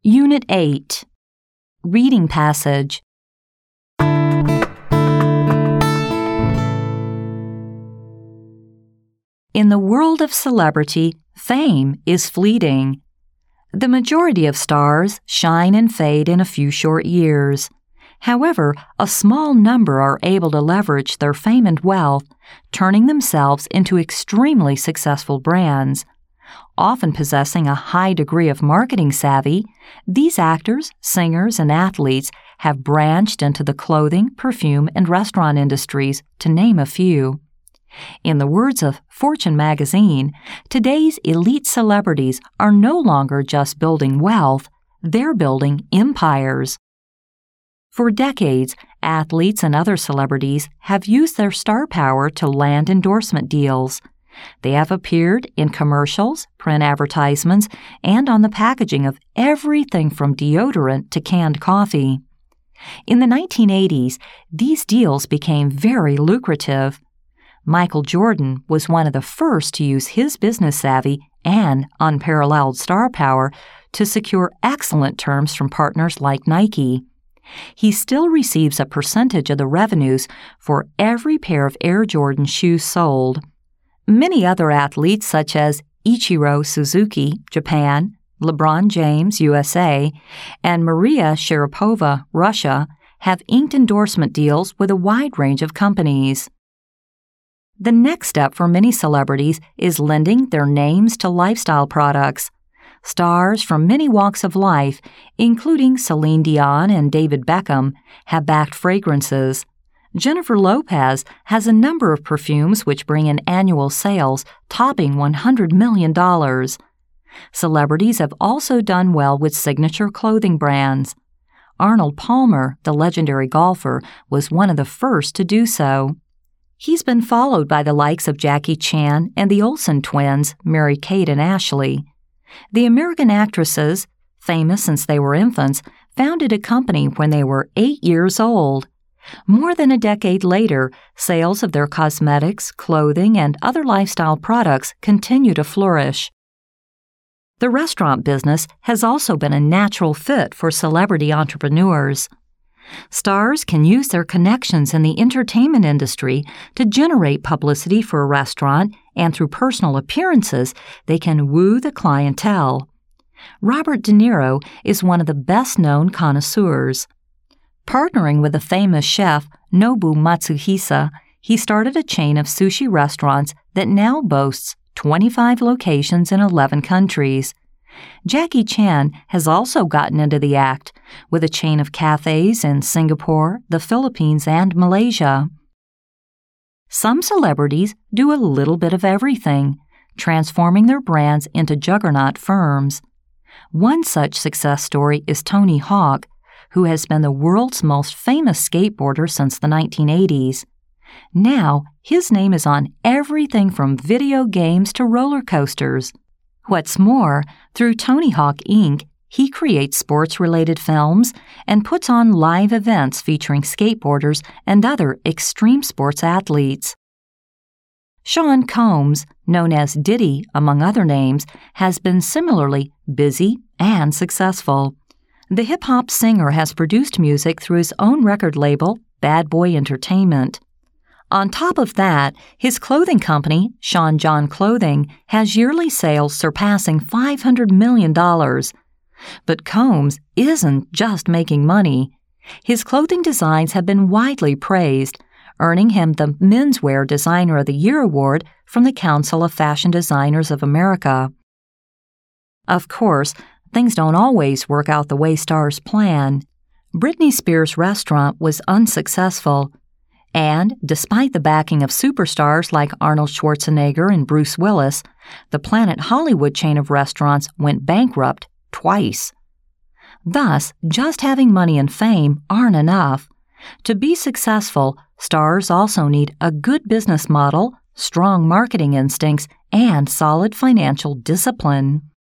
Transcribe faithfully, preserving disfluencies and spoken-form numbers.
Unit eight. Reading Passage. In the world of celebrity, fame is fleeting. The majority of stars shine and fade in a few short years. However, a small number are able to leverage their fame and wealth, turning themselves into extremely successful brands. Often possessing a high degree of marketing savvy, these actors, singers, and athletes have branched into the clothing, perfume, and restaurant industries, to name a few. In the words of Fortune magazine, today's elite celebrities are no longer just building wealth, they're building empires. For decades, athletes and other celebrities have used their star power to land endorsement deals. They have appeared in commercials, print advertisements, and on the packaging of everything from deodorant to canned coffee. In the nineteen eighties, these deals became very lucrative. Michael Jordan was one of the first to use his business savvy and unparalleled star power to secure excellent terms from partners like Nike. He still receives a percentage of the revenues for every pair of Air Jordan shoes sold. Many other athletes such as Ichiro Suzuki, Japan, LeBron James, U S A, and Maria Sharapova, Russia, have inked endorsement deals with a wide range of companies. The next step for many celebrities is lending their names to lifestyle products. Stars from many walks of life, including Celine Dion and David Beckham, have backed fragrances. Jennifer Lopez has a number of perfumes which bring in annual sales topping one hundred million dollars. Celebrities have also done well with signature clothing brands. Arnold Palmer, the legendary golfer, was one of the first to do so. He's been followed by the likes of Jackie Chan and the Olsen twins, Mary-Kate and Ashley. The American actresses, famous since they were infants, founded a company when they were eight years old. More than a decade later, sales of their cosmetics, clothing, and other lifestyle products continue to flourish. The restaurant business has also been a natural fit for celebrity entrepreneurs. Stars can use their connections in the entertainment industry to generate publicity for a restaurant, and through personal appearances, they can woo the clientele. Robert De Niro is one of the best-known connoisseurs. Partnering with the famous chef Nobu Matsuhisa, he started a chain of sushi restaurants that now boasts twenty-five locations in eleven countries. Jackie Chan has also gotten into the act, with a chain of cafes in Singapore, the Philippines, and Malaysia. Some celebrities do a little bit of everything, transforming their brands into juggernaut firms. One such success story is Tony Hawk, who has been the world's most famous skateboarder since the nineteen eighties. Now, his name is on everything from video games to roller coasters. What's more, through Tony Hawk Incorporated, he creates sports-related films and puts on live events featuring skateboarders and other extreme sports athletes. Sean Combs, known as Diddy among other names, has been similarly busy and successful. The hip-hop singer has produced music through his own record label, Bad Boy Entertainment. On top of that, his clothing company, Sean John Clothing, has yearly sales surpassing five hundred million dollars. But Combs isn't just making money. His clothing designs have been widely praised, earning him the Menswear Designer of the Year award from the Council of Fashion Designers of America. Of course, things don't always work out the way stars plan. Britney Spears' restaurant was unsuccessful. And, despite the backing of superstars like Arnold Schwarzenegger and Bruce Willis, the Planet Hollywood chain of restaurants went bankrupt twice. Thus, just having money and fame aren't enough. To be successful, stars also need a good business model, strong marketing instincts, and solid financial discipline.